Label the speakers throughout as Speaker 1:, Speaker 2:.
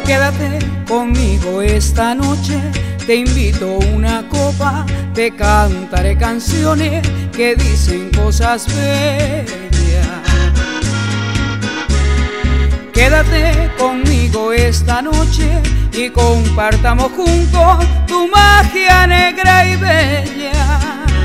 Speaker 1: Quédate conmigo esta noche, te invito a una copa, te cantaré canciones que dicen cosas bellas. Quédate conmigo esta noche y compartamos juntos tu magia negra y bella.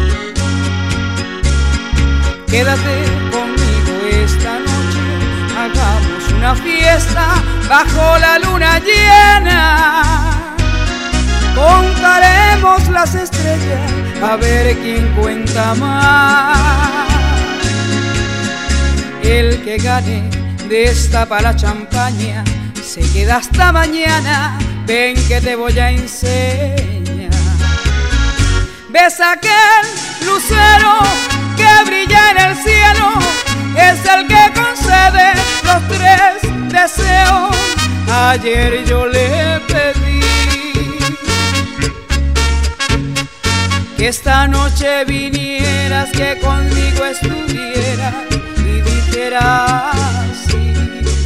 Speaker 1: Quédate conmigo esta noche, hagamos una fiesta bajo la luna llena. Contaremos las estrellas a ver quién cuenta más. El que gane destapa la champaña, se queda hasta mañana, ven que te voy a enseñar. ¿Ves aquel lucero que brilla en el cielo? Es el que concede los 3 deseos. Ayer yo le pedí que esta noche vinieras, que conmigo estuvieras y dijeras sí.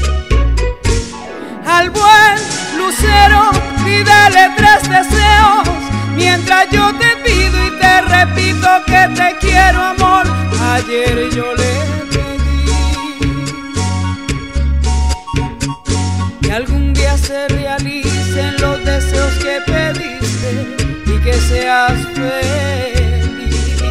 Speaker 1: Al buen lucero pídele 3 deseos, mientras yo te pido y te repito que te quiero, amor. Ayer yo le pedí que algún día se realicen los deseos que pediste y que seas feliz.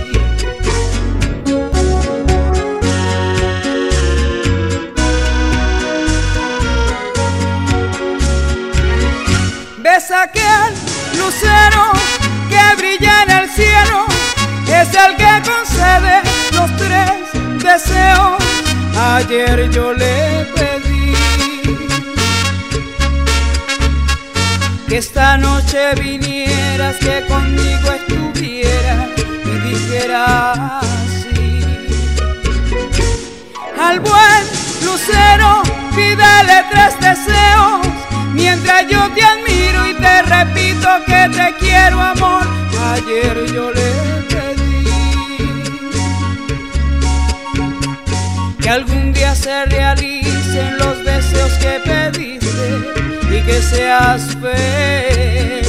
Speaker 1: ¿Ves aquel lucero que brilla en el cielo? Es el que concede los 3 deseos. Ayer yo le pedí que esta noche vinieras, que conmigo estuvieras y dijeras sí. Al buen lucero pídele 3 deseos, mientras yo te admiro y te repito que te quiero, amor. Ayer yo le pedí que algún día se realicen los deseos que pediste y que seas feliz.